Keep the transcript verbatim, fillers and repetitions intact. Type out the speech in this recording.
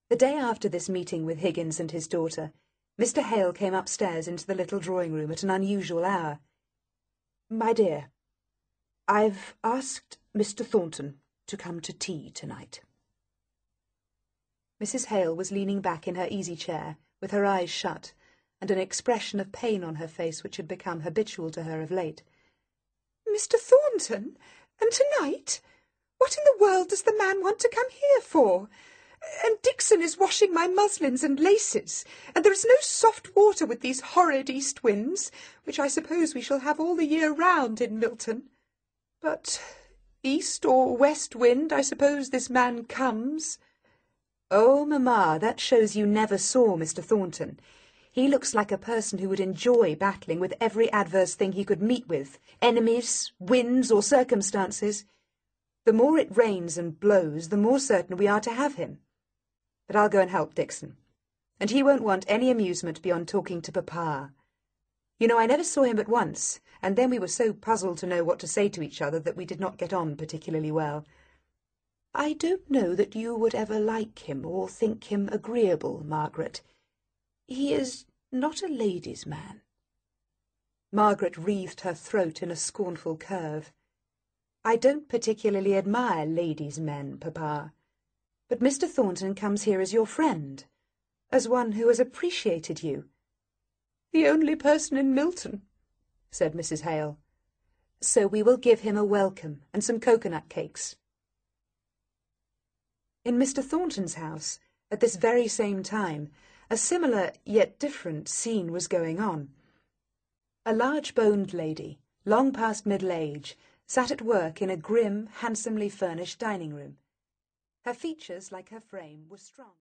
The day after this meeting with Higgins and his daughter, Mister Hale came upstairs into the little drawing-room at an unusual hour. "My dear, I've asked Mister Thornton to come to tea tonight." Missus Hale was leaning back in her easy-chair, with her eyes shut, and an expression of pain on her face which had become habitual to her of late. "Mister Thornton? And tonight? What in the world does the man want to come here for? And Dixon is washing my muslins and laces, and there is no soft water with these horrid east winds, which I suppose we shall have all the year round in Milton. But east or west wind, I suppose this man comes." "Oh, mamma, that shows you never saw Mister Thornton. He looks like a person who would enjoy battling with every adverse thing he could meet with, enemies, winds, or circumstances. The more it rains and blows, the more certain we are to have him. But I'll go and help Dixon, and he won't want any amusement beyond talking to Papa. You know, I never saw him but once, and then we were so puzzled to know what to say to each other that we did not get on particularly well. I don't know that you would ever like him or think him agreeable, Margaret. He is not a lady's man." Margaret wreathed her throat in a scornful curve. "I don't particularly admire ladies' men, Papa. But Mister Thornton comes here as your friend, as one who has appreciated you." "The only person in Milton," said Missus Hale. "So we will give him a welcome and some coconut cakes." In Mister Thornton's house, at this very same time, a similar yet different scene was going on. A large-boned lady, long past middle age, sat at work in a grim, handsomely furnished dining-room. Her features, like her frame, were strong.